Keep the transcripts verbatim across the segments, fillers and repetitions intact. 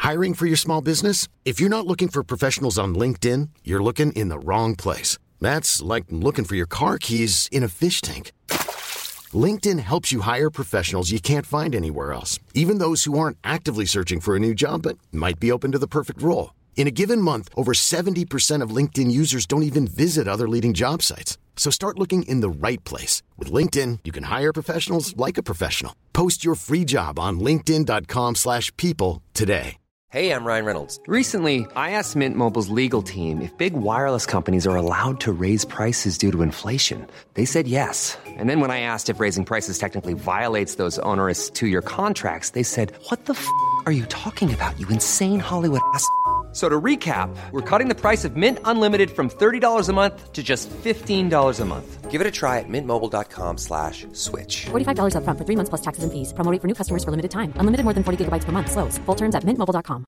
Hiring for your small business? If you're not looking for professionals on LinkedIn, you're looking in the wrong place. That's like looking for your car keys in a fish tank. LinkedIn helps you hire professionals you can't find anywhere else, even those who aren't actively searching for a new job but might be open to the perfect role. In a given month, over seventy percent of LinkedIn users don't even visit other leading job sites. So start looking in the right place. With LinkedIn, you can hire professionals like a professional. Post your free job on linkedin.com slash people today. Hey, I'm Ryan Reynolds. Recently, I asked Mint Mobile's legal team if big wireless companies are allowed to raise prices due to inflation. They said yes. And then when I asked if raising prices technically violates those onerous two-year contracts, they said, what the f*** are you talking about, you insane Hollywood ass f- So to recap, we're cutting the price of Mint Unlimited from thirty dollars a month to just fifteen dollars a month. Give it a try at mintmobile.com slash switch. forty-five dollars up front for three months plus taxes and fees. Promo rate for new customers for limited time. Unlimited more than forty gigabytes per month. Slows full terms at mint mobile dot com.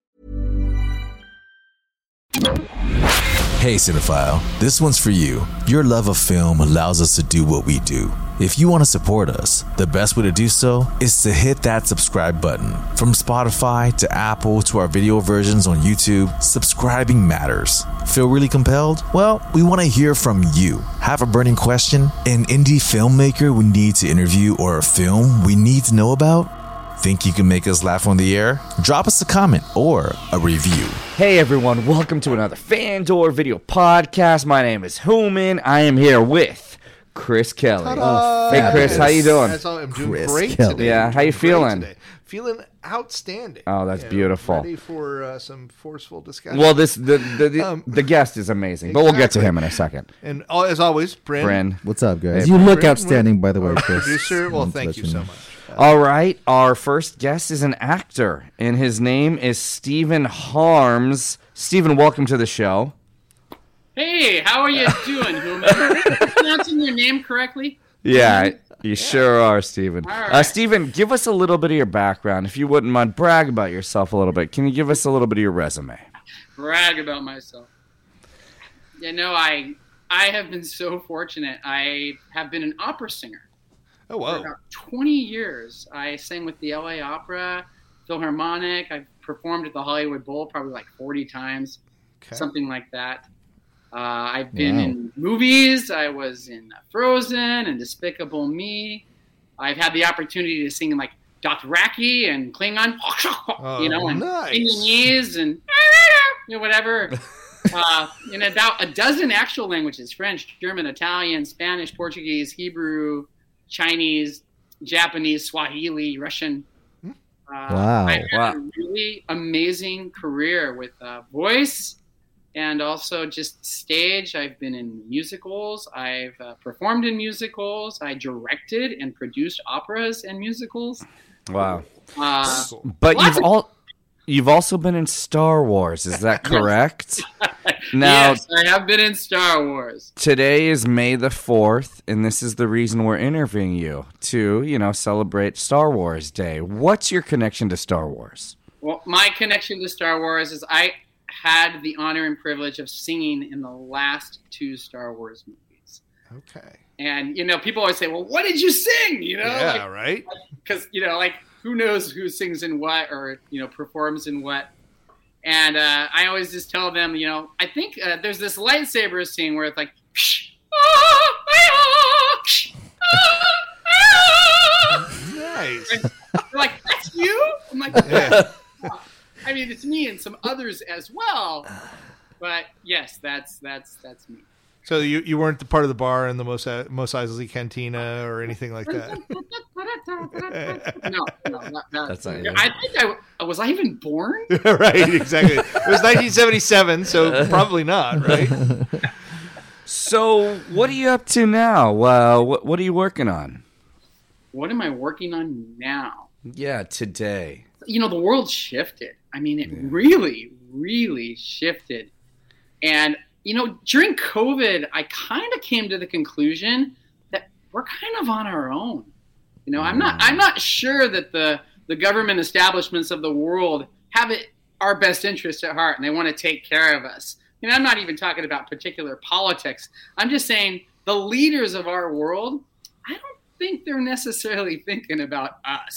Hey cinephile, this one's for you. Your love of film allows us to do what we do. If you want to support us, the best way to do so is to hit that subscribe button. From Spotify to Apple to our video versions on YouTube, subscribing matters. Feel really compelled? Well, we want to hear from you. Have a burning question? An indie filmmaker we need to interview or a film we need to know about? Think you can make us laugh on the air? Drop us a comment or a review. Hey everyone, welcome to another Fandor video podcast. My name is Human. I am here with Chris Kelly. Ta-da! Hey Chris, how you doing? That's all, I'm doing Chris great Kelly. today. Yeah, I'm how you doing feeling? great today. Feeling outstanding. Oh, that's Yeah, beautiful. Ready for uh, some forceful discussion. Well, this the the, the, Um, the guest is amazing, but we'll get to exactly. him in a second. And uh, as always, Bryn, Bryn. What's up, guys? Hey, You look Bryn, outstanding, by the way, our Chris. producer. Well, Want to thank let you you so know. much. All right, our first guest is an actor, and his name is Stephen Harms. Stephen, welcome to the show. Hey, how are you doing, Human? Am I pronouncing your name correctly? Yeah, you sure are, Stephen. All Uh, right. Stephen, give us a little bit of your background. If you wouldn't mind, brag about yourself a little bit. Can you give us a little bit of your resume? Brag about myself. You know, I I have been so fortunate. I have been an opera singer Oh, for whoa. about twenty years. I sang with the L A Opera, Philharmonic. I've performed at the Hollywood Bowl probably like forty times, Okay. something like that. Uh, I've been Wow. in movies. I was in Frozen and Despicable Me. I've had the opportunity to sing in like Dothraki and Klingon, you know, Oh, and nice. Vietnamese and you know whatever. uh, in about a dozen actual languages: French, German, Italian, Spanish, Portuguese, Hebrew, Chinese, Japanese, Swahili, Russian. Uh, Wow. I've had Wow. a really amazing career with uh, voice and also just stage. I've been in musicals. I've uh, performed in musicals. I directed and produced operas and musicals. Wow. Uh, But Lots you've of- all you've also been in Star Wars, is that correct? Now, yes, I have been in Star Wars. today is May the fourth, and this is the reason we're interviewing you to, you know, celebrate Star Wars Day. What's your connection to Star Wars? Well, my connection to Star Wars is I had the honor and privilege of singing in the last two Star Wars movies. Okay. And, you know, people always say, well, what did you sing? You know, Yeah, right? because, you know, like, who knows who sings in what or, you know, performs in what. And uh, I always just tell them, you know, I think uh, there's this lightsaber scene where it's like, psh, ah, ah, psh, ah, ah. Nice. And they're like, that's you? I'm like, Yeah. I mean, it's me and some others as well. But yes, that's that's that's me. So you, you weren't the part of the bar in the Mos Mos Eisley Cantina or anything like that? No, no, not, not, That's not I think I was I even born? Right, exactly. It was nineteen seventy-seven, so probably not, right? So, what are you up to now? Uh, what what are you working on? What am I working on now? Yeah, today. You know, the world shifted. I mean, it really, really shifted. And, you know, during COVID, I kind of came to the conclusion that we're kind of on our own. You know, I'm not I'm not sure that the, the government establishments of the world have it our best interest at heart and they want to take care of us. You know, I'm not even talking about particular politics. I'm just saying the leaders of our world, I don't think they're necessarily thinking about us.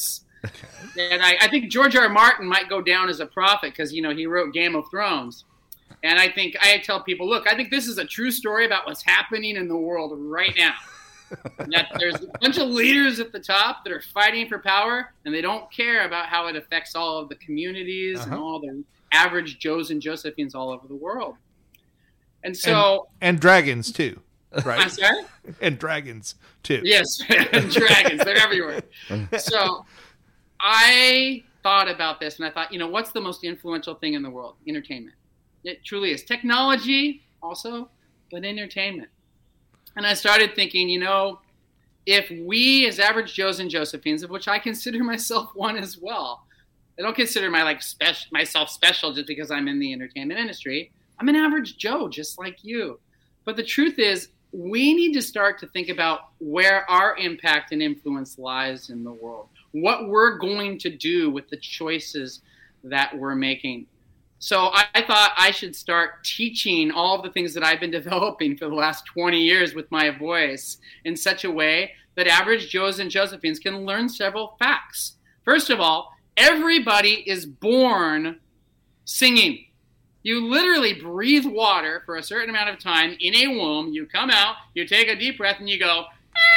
And I, I think George R. R. Martin might go down as a prophet because, you know, he wrote Game of Thrones. And I think I tell people, look, I think this is a true story about what's happening in the world right now. That there's a bunch of leaders at the top that are fighting for power, and they don't care about how it affects all of the communities uh-huh. and all the average Joes and Josephines all over the world. And so, and, and dragons too, right? I'm sorry? And dragons too. Yes, and dragons. They're everywhere. So I thought about this, and I thought, you know, what's the most influential thing in the world? Entertainment. It truly is. Technology also, but entertainment. And I started thinking, you know, if we as average Joes and Josephines, of which I consider myself one as well, I don't consider my like special myself special just because I'm in the entertainment industry. I'm an average Joe, just like you. But the truth is, we need to start to think about where our impact and influence lies in the world, what we're going to do with the choices that we're making. So I, I thought I should start teaching all of the things that I've been developing for the last twenty years with my voice in such a way that average Joes and Josephines can learn several facts. First of all, everybody is born singing. You literally breathe water for a certain amount of time in a womb. You come out, you take a deep breath, and you go,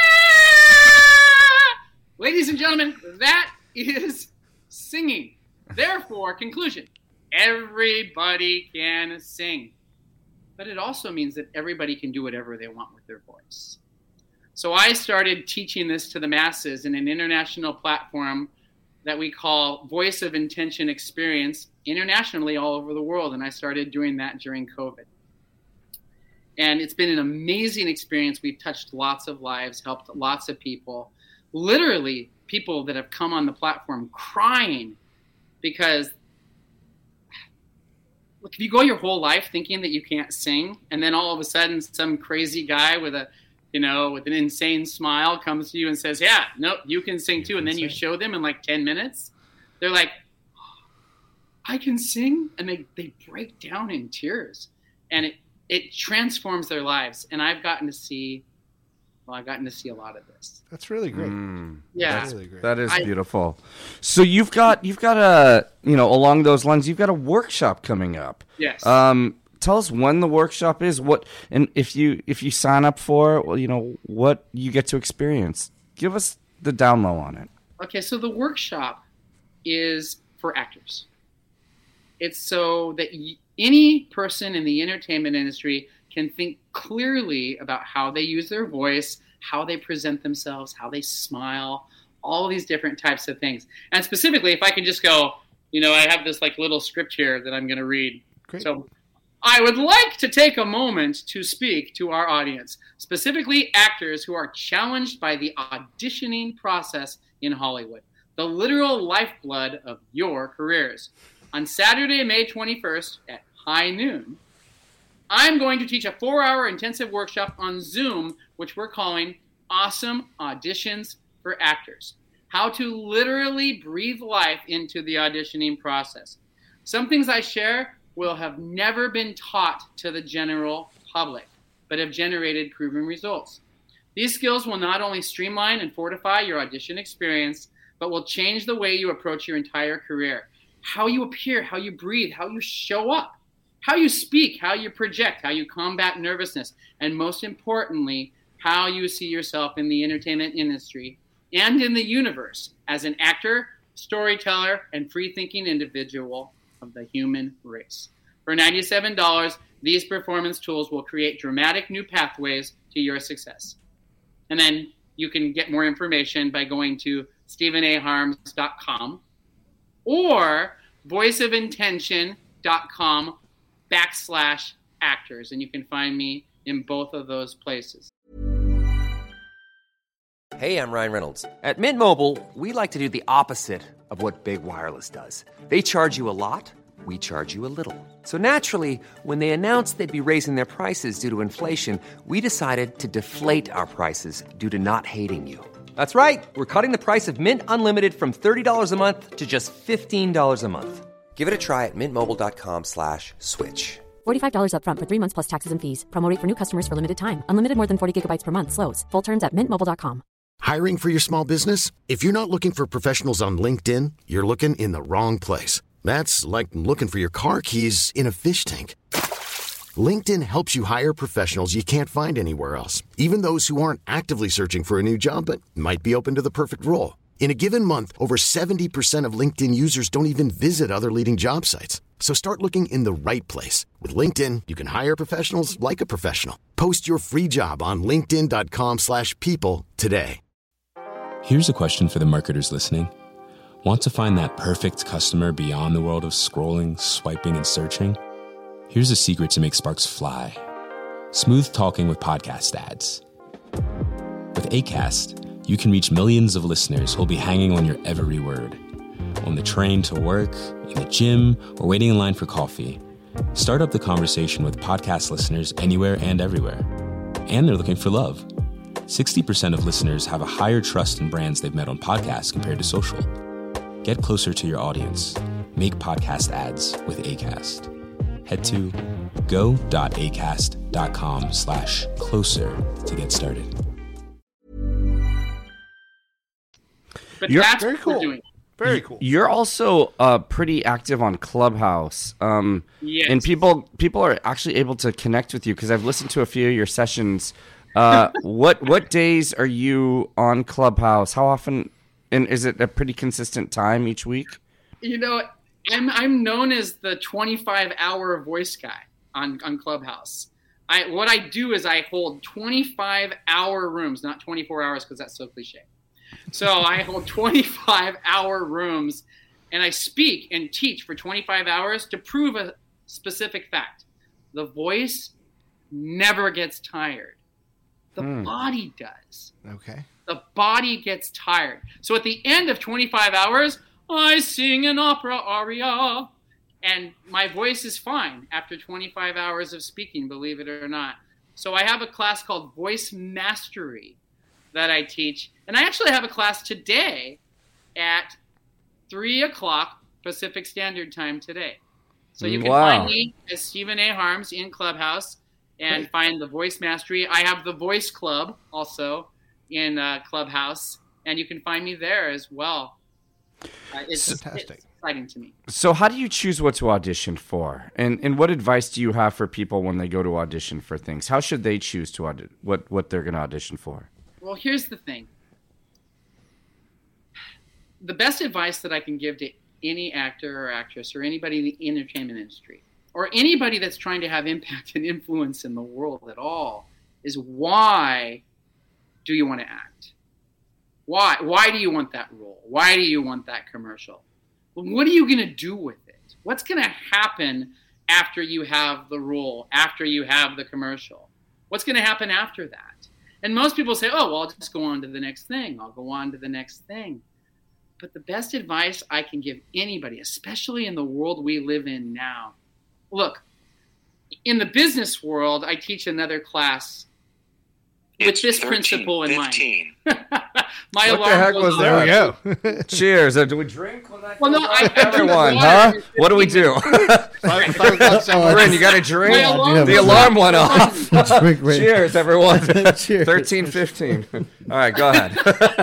ah! Ladies and gentlemen, that is singing. Therefore, conclusion, everybody can sing. But it also means that everybody can do whatever they want with their voice. So I started teaching this to the masses in an international platform that we call Voice of Intention Experience internationally all over the world. And I started doing that during COVID. And it's been an amazing experience. We've touched lots of lives, helped lots of people. Literally, people that have come on the platform crying because, look, if you go your whole life thinking that you can't sing, and then all of a sudden some crazy guy with a, you know, with an insane smile comes to you and says, yeah, no, you can sing too. And then you show them in like ten minutes. They're like, oh, I can sing. And they, they break down in tears. And it, it transforms their lives. And I've gotten to see, well, I've gotten to see a lot of this. That's really great. Mm, yeah. That's really great. That is I, beautiful. So you've got, you've got a, you know, along those lines, you've got a workshop coming up. Yes. Um, Tell us when the workshop is, what, and if you if you sign up for it, well, you know, what you get to experience. Give us the down low on it. Okay, so the workshop is for actors. It's so that y- any person in the entertainment industry can think clearly about how they use their voice, how they present themselves, how they smile, all these different types of things. And specifically, if I can just go, you know, I have this like little script here that I'm going to read. Great. So I would like to take a moment to speak to our audience, specifically actors who are challenged by the auditioning process in Hollywood, the literal lifeblood of your careers. On Saturday, May twenty-first at high noon, I'm going to teach a four-hour intensive workshop on Zoom, which we're calling Awesome Auditions for Actors. How to literally breathe life into the auditioning process. Some things I share will have never been taught to the general public, but have generated proven results. These skills will not only streamline and fortify your audition experience, but will change the way you approach your entire career. How you appear, how you breathe, how you show up, how you speak, how you project, how you combat nervousness, and most importantly, how you see yourself in the entertainment industry and in the universe as an actor, storyteller, and free-thinking individual of the human race. For ninety-seven dollars, these performance tools will create dramatic new pathways to your success. And then you can get more information by going to stephen a harms dot com or voice of intention dot com backslash actors. And you can find me in both of those places. Hey, I'm Ryan Reynolds. At Mint Mobile, we like to do the opposite of what Big Wireless does. They charge you a lot. We charge you a little. So naturally, when they announced they'd be raising their prices due to inflation, we decided to deflate our prices due to not hating you. That's right. We're cutting the price of Mint Unlimited from thirty dollars a month to just fifteen dollars a month. Give it a try at mintmobile.com slash switch. forty-five dollars up front for three months plus taxes and fees. Promo rate for new customers for limited time. Unlimited more than forty gigabytes per month slows. Full terms at mint mobile dot com. Hiring for your small business? If you're not looking for professionals on LinkedIn, you're looking in the wrong place. That's like looking for your car keys in a fish tank. LinkedIn helps you hire professionals you can't find anywhere else, even those who aren't actively searching for a new job but might be open to the perfect role. In a given month, over seventy percent of LinkedIn users don't even visit other leading job sites. So start looking in the right place. With LinkedIn, you can hire professionals like a professional. Post your free job on linkedin.com slash people today. Here's a question for the marketers listening. Want to find that perfect customer beyond the world of scrolling, swiping, and searching? Here's a secret to make sparks fly. Smooth talking with podcast ads. With Acast, you can reach millions of listeners who'll be hanging on your every word. On the train to work, in the gym, or waiting in line for coffee. Start up the conversation with podcast listeners anywhere and everywhere. And they're looking for love. sixty percent of listeners have a higher trust in brands they've met on podcasts compared to social. Get closer to your audience. Make podcast ads with Acast. Head to go.acast.com slash closer to get started. But You're- that's Very what we're cool. doing. Very cool. You're also uh, pretty active on Clubhouse, um, Yes. and people people are actually able to connect with you because I've listened to a few of your sessions. Uh, what what days are you on Clubhouse? How often? And is it a pretty consistent time each week? You know, I'm I'm known as the twenty-five hour voice guy on, on Clubhouse. I what I do is I hold twenty-five hour rooms, not twenty-four hours because that's so cliche. So I hold twenty-five hour rooms and I speak and teach for twenty-five hours to prove a specific fact. The voice never gets tired. The Hmm. body does. Okay. The body gets tired. So at the end of twenty-five hours, I sing an opera aria. And my voice is fine after twenty-five hours of speaking, believe it or not. So I have a class called Voice Mastery that I teach. And I actually have a class today at three o'clock Pacific Standard Time today. So you can Wow. find me as Stephen A. Harms in Clubhouse and find the Voice Mastery. I have the Voice Club also in uh, Clubhouse, and you can find me there as well. Uh, it's, Fantastic. it's exciting to me. So how do you choose what to audition for? And and what advice do you have for people when they go to audition for things? How should they choose to audit what what they're going to audition for? Well, here's the thing. The best advice that I can give to any actor or actress or anybody in the entertainment industry or anybody that's trying to have impact and influence in the world at all is why do you want to act? Why? Why do you want that role? Why do you want that commercial? Well, what are you going to do with it? What's going to happen after you have the role, after you have the commercial? What's going to happen after that? And most people say, oh, well, I'll just go on to the next thing. I'll go on to the next thing. But the best advice I can give anybody, especially in the world we live in now, look, in the business world, I teach another class with It's this thirteen principle in mind. fifteen. My What the alarm heck goes was off. There we go. Cheers. Uh, do we drink? When that Well, no, goes I- off? I drink Everyone, water. huh? What do we do? Five, five o'clock somewhere. Bryn, you got a drink? My alarm The goes alarm off. went off. Drink right- Cheers, everyone. Cheers. thirteen fifteen. All right, go ahead.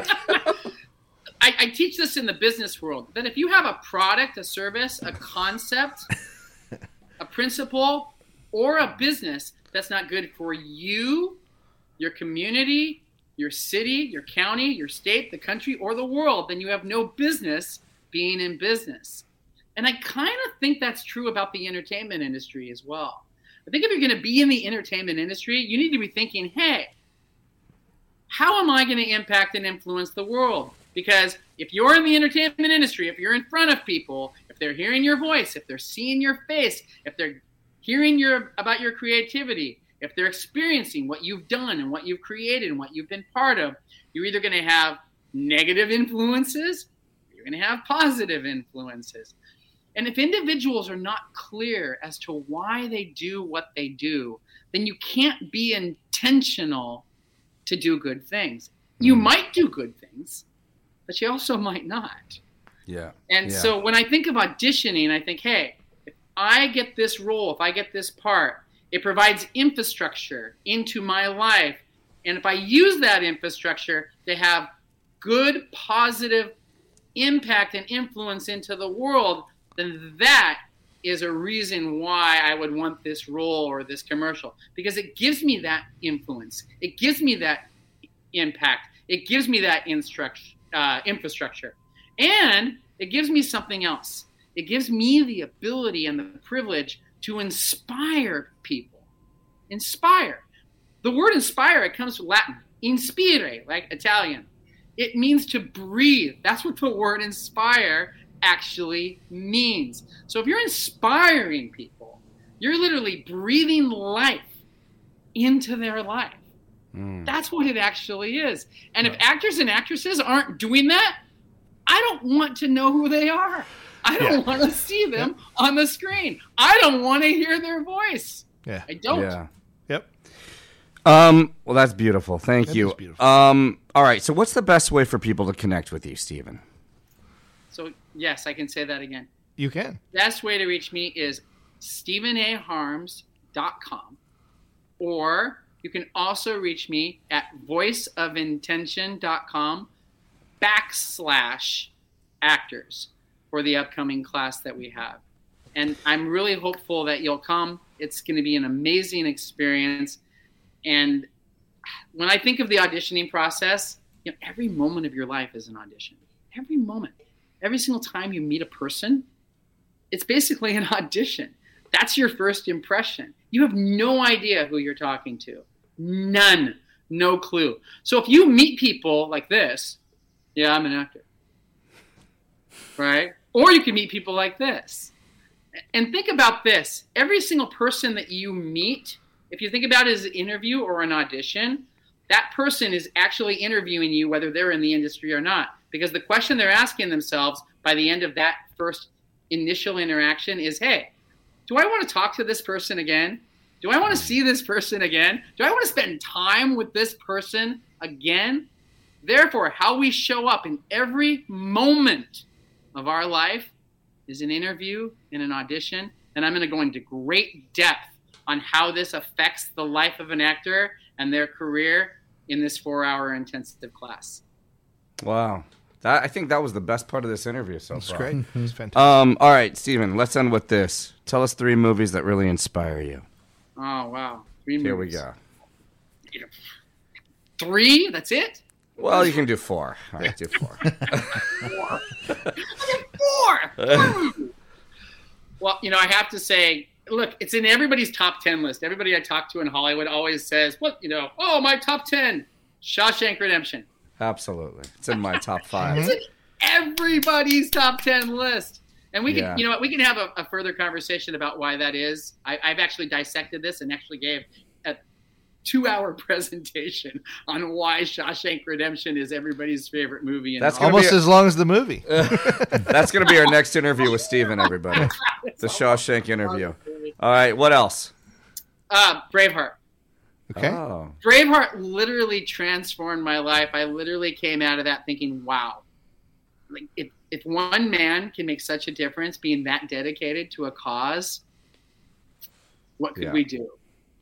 I, I teach this in the business world, that if you have a product, a service, a concept, a principle, or a business that's not good for you, your community, your city, your county, your state, the country, or the world, then you have no business being in business. And I kind of think that's true about the entertainment industry as well. I think if you're going to be in the entertainment industry, you need to be thinking, hey, how am I going to impact and influence the world? Because if you're in the entertainment industry, if you're in front of people, if they're hearing your voice, if they're seeing your face, if they're hearing your about your creativity, if they're experiencing what you've done and what you've created and what you've been part of, you're either going to have negative influences or you're going to have positive influences. And if individuals are not clear as to why they do what they do, then you can't be intentional to do good things. You might do good things, but you also might not. Yeah. And yeah. so when I think of auditioning, I think, hey, if I get this role, if I get this part, it provides infrastructure into my life. And if I use that infrastructure, to have good, positive impact and influence into the world, then that is a reason why I would want this role or this commercial, because it gives me that influence. It gives me that impact. It gives me that instruct, uh, infrastructure. And it gives me something else. It gives me the ability and the privilege to inspire people. Inspire. The word inspire, it comes from Latin. Inspire, like Italian. It means to breathe. That's what the word inspire actually means. So if you're inspiring people, you're literally breathing life into their life. Mm. That's what it actually is. And right. if actors and actresses aren't doing that, I don't want to know who they are. I don't yeah. want to see them yeah. on the screen. I don't want to hear their voice. Yeah. I don't. Yeah. Yep. Um, well, that's beautiful. Thank that you. Is beautiful. Um, all right. So what's the best way for people to connect with you, Stephen? So, yes, I can say that again. You can. Best way to reach me is stephen a harms dot com. Or you can also reach me at voice of intention dot com backslash actors for the upcoming class that we have. And I'm really hopeful that you'll come. It's going to be an amazing experience. And when I think of the auditioning process, you know, every moment of your life is an audition. Every moment. Every single time you meet a person, it's basically an audition. That's your first impression. You have no idea who you're talking to. None. No clue. So if you meet people like this, yeah, I'm an actor. Right? Or you can meet people like this. And think about this. Every single person that you meet, if you think about it as an interview or an audition, that person is actually interviewing you whether they're in the industry or not. Because the question they're asking themselves by the end of that first initial interaction is, hey, do I want to talk to this person again? Do I want to see this person again? Do I want to spend time with this person again? Therefore, how we show up in every moment of our life is an interview and an audition. And I'm going to go into great depth on how this affects the life of an actor and their career in this four-hour intensive class. Wow. That, I think that was the best part of this interview so That's far. That's great. It's fantastic. Um, all right, Stephen, let's end with this. Tell us three movies that really inspire you. Oh, wow. Three Here movies. we go. Three? That's it? Well, you can do four. All right, do four. Four. I got four. Well, you know, I have to say, look, it's in everybody's top ten list. Everybody I talk to in Hollywood always says, what, you know, oh, my top ten, Shawshank Redemption. Absolutely. It's in my top five. It's in everybody's top ten list. And we can, Yeah. you know what, we can have a, a further conversation about why that is. I, I've actually dissected this and actually gave a two-hour presentation on why Shawshank Redemption is everybody's favorite movie. In That's Hollywood. Almost be a- as long as the movie. That's going to be our next interview with Stephen, everybody. The Shawshank interview. All right, what else? Uh, Braveheart. Okay. Oh. Braveheart literally transformed my life. I literally came out of that thinking, wow, like if, if one man can make such a difference being that dedicated to a cause, what could Yeah. we do?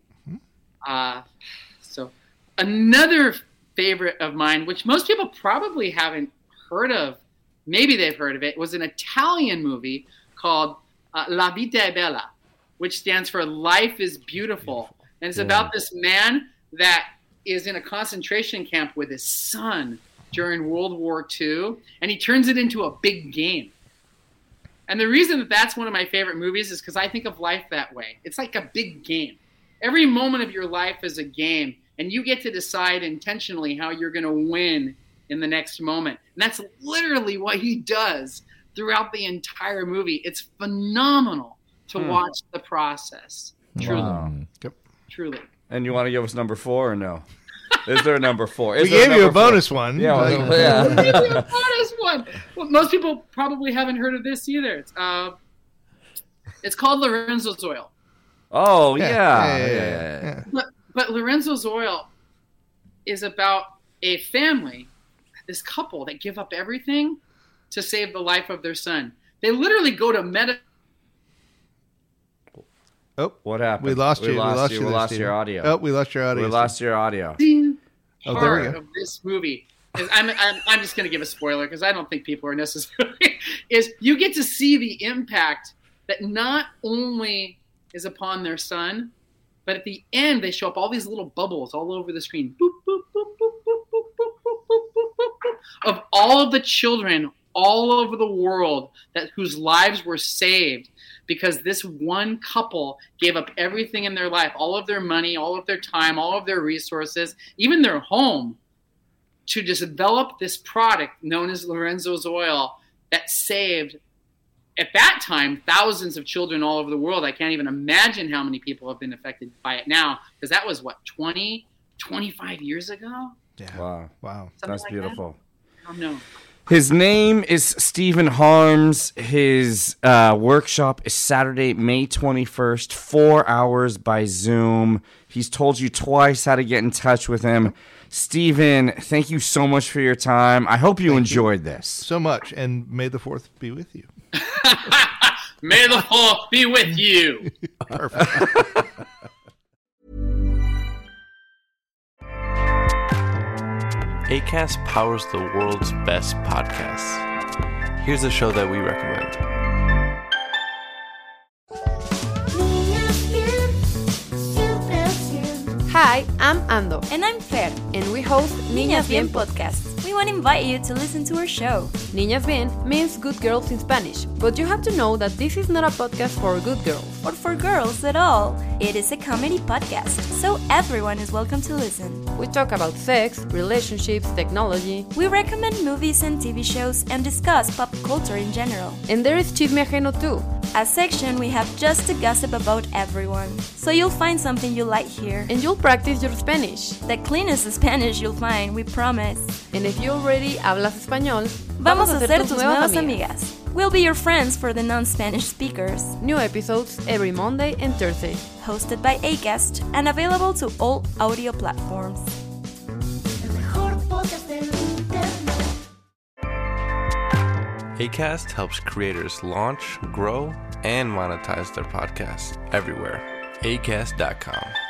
Uh, so another favorite of mine, which most people probably haven't heard of, maybe they've heard of it, was an Italian movie called uh, La Vita è Bella, which stands for Life is Beautiful. Beautiful. And it's Yeah. about this man that is in a concentration camp with his son during World War Two, and he turns it into a big game. And the reason that that's one of my favorite movies is because I think of life that way. It's like a big game. Every moment of your life is a game, and you get to decide intentionally how you're going to win in the next moment. And that's literally what he does throughout the entire movie. It's phenomenal to Hmm. watch the process. Truly. Wow. Yep. Truly. And you want to give us number four or no? Is there a number four? Is We there gave you a number four? bonus one. Yeah, but- well, yeah. Maybe a bonus one. Well, most people probably haven't heard of this either. It's, uh, it's called Lorenzo's Oil. Oh, yeah. Yeah, Yeah, yeah, yeah, yeah, yeah. yeah. But, but Lorenzo's Oil is about a family, this couple that give up everything to save the life of their son. They literally go to medical. Oh, What happened? we lost you. We lost, you. there, We lost Stephen. your audio. Oh, we lost your audio. We lost your audio. Oh, there we part go. of this movie. is I'm, I'm, I'm just going to give a spoiler because I don't think people are necessarily, is you get to see the impact that not only is upon their son, but at the end they show up all these little bubbles all over the screen. Boop, boop, boop, boop, boop, boop, boop, boop, boop, boop, boop, boop, of all of the children all over the world that whose lives were saved because this one couple gave up everything in their life, all of their money, all of their time, all of their resources, even their home, to develop this product known as Lorenzo's Oil that saved, at that time, thousands of children all over the world. I can't even imagine how many people have been affected by it now, because that was, what, twenty, twenty-five years ago? Yeah. Wow. Wow. Something That's like beautiful. That? I don't know. His name is Stephen Harms. His uh, workshop is Saturday, May twenty-first, four hours by Zoom. He's told you twice how to get in touch with him. Stephen, thank you so much for your time. I hope you Thank enjoyed you this. so much, and may the fourth be with you. May the fourth be with you. Perfect. Acast powers the world's best podcasts. Here's a show that we recommend. Hi, I'm Ando. And I'm Fer. And we host Niñas Bien Podcast. We want to invite you to listen to our show. Niñas Bien means good girls in Spanish, but you have to know that this is not a podcast for good girls. Or for girls at all. It is a comedy podcast, so everyone is welcome to listen. We talk about sex, relationships, technology. We recommend movies and T V shows and discuss pop culture in general. And there is Chisme Ajeno too. A section we have just to gossip about everyone. So you'll find something you like here. And you'll practice your Spanish. The cleanest Spanish you'll find, we promise. And if you already hablas español, vamos a ser tus nuevas amigas. We'll be your friends for the non-Spanish speakers. New episodes every Monday and Thursday. Hosted by Acast and available to all audio platforms. Acast helps creators launch, grow, and monetize their podcasts everywhere. acast dot com.